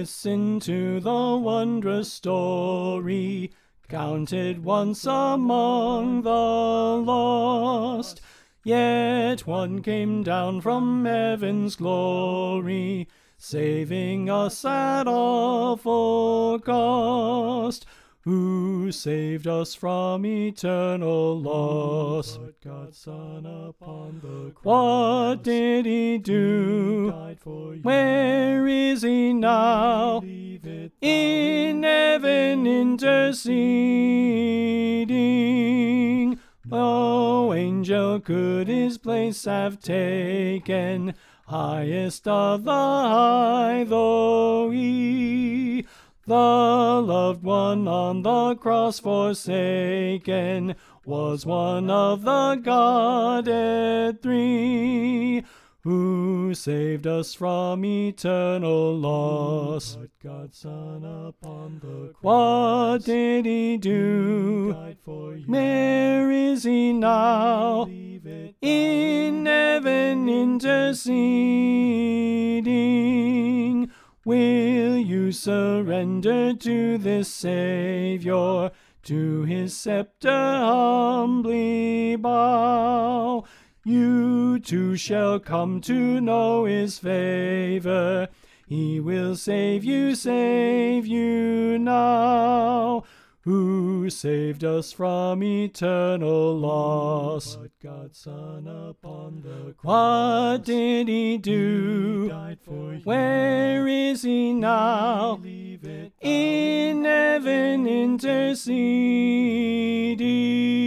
Listen to the wondrous story, counted once among the lost. Yet one came down from heaven's glory, saving us at awful cost. Who saved us from eternal loss? But God's Son upon the cross. What did he do? Died for you. Where is he now? In heaven interceding. No angel could his place have taken, highest of the high though he. The loved one on the cross forsaken was one of the Godhead three, who saved us from eternal loss. But God's Son upon the cross. What did he do? Died for you. Where is he now? In heaven interceding. Will you surrender to this Savior, to his scepter humbly bow? You too shall come to know his favor. He will save you now. Who saved us from eternal loss? But God's Son upon the cross. What did he do? Died for you. Where is he now? In heaven interceding.